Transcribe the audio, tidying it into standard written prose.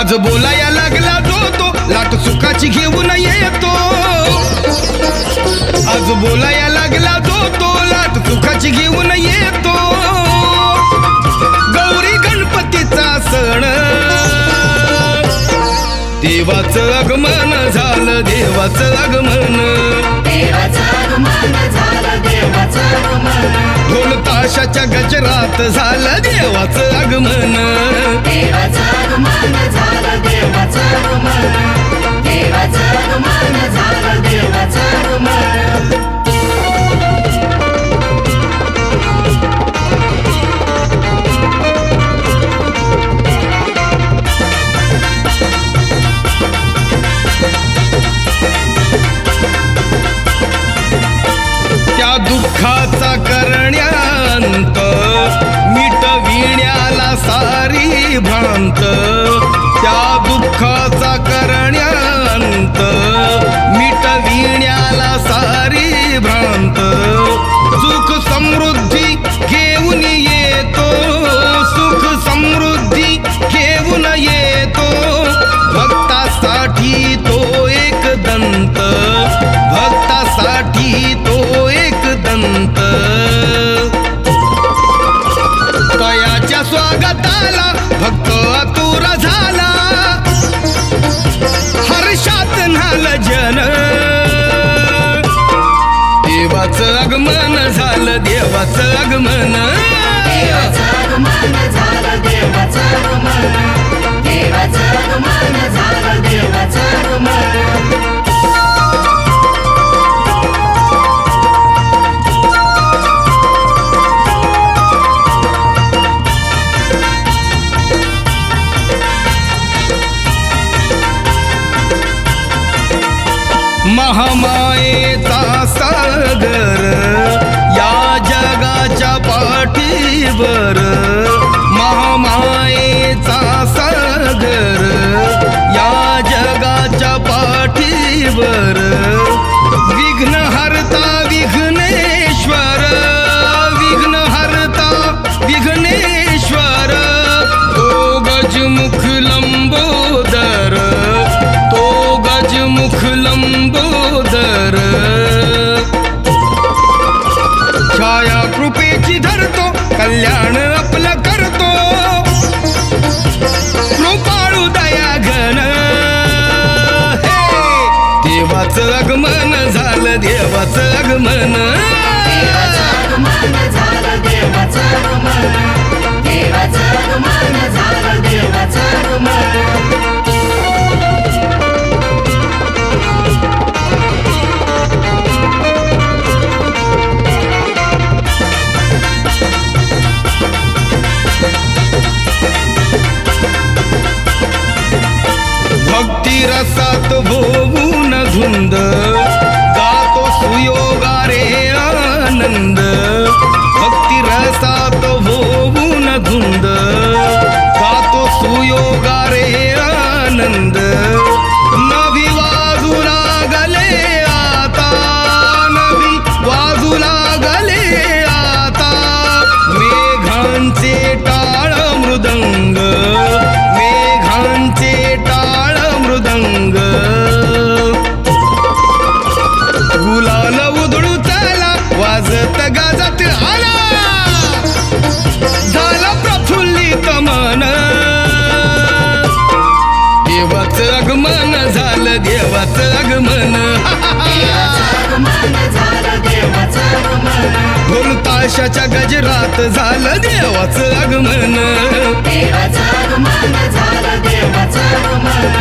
आज बोलाया लागला जो तो लाट सुखाची घेऊन येतो. आज बोलाया लागला जो तो लाट सुखाची घेऊन येतो. गौरी गणपतीचा सण देवाचं आगमन झालं, देवाचं आगमन, ढोल ताशाच्या गजरात झालं देवाचं आगमन. त्या दुःखाचा करण्यात मिटविण्याला सारी भ्रांत. त्या दुःखाचा करण्यात मिटविण्याला सारी भ्रांत. सुख समृद्धी घेऊन येतो, सुख समृद्धी घेऊन येतो. भक्तासाठी तो एक दंत, भक्तासाठी तो एक दंत. तयाच्या स्वागताला भक्त आतुर झाला, हर्षात न्हाल जन. देवाचं आगमन झालं, देवाचं आगमन, महामायेचा सागर या जगाच्या पाठीवर. महामायेचा सागर या जगाच्या पाठीवर. विघ्नहर्ता विघ्नेश्वर, विघ्नहर्ता विघ्नेश्वर. तो गजमुख लंबोदर, तो गजमुख लंबोदर. छाया कृपेची धरतो, कल्याण आपलं करतो. कृपाळू दया घन, देवाचं आगमन झालं, देवाचं आगमन. भक्ती रसात भोवून धुंद गातो सुयोगारे आनंद. भक्ती रसात भोवून धुंद गातो सुयोगारे आनंद. नभी वाजू लागले आता, नभी वाजू लागले आता. मेघांचे टाळ मृदंग, मेघांचे टाळ मृदंग. गुलाल उधळू त्याला वाजत गाजत आला, झाला प्रफुल्लित मन. देवाचं आगमन झालं, देवाचं आगमन. ढोल ताशाच्या गजरात झालं देवाचं आगमन.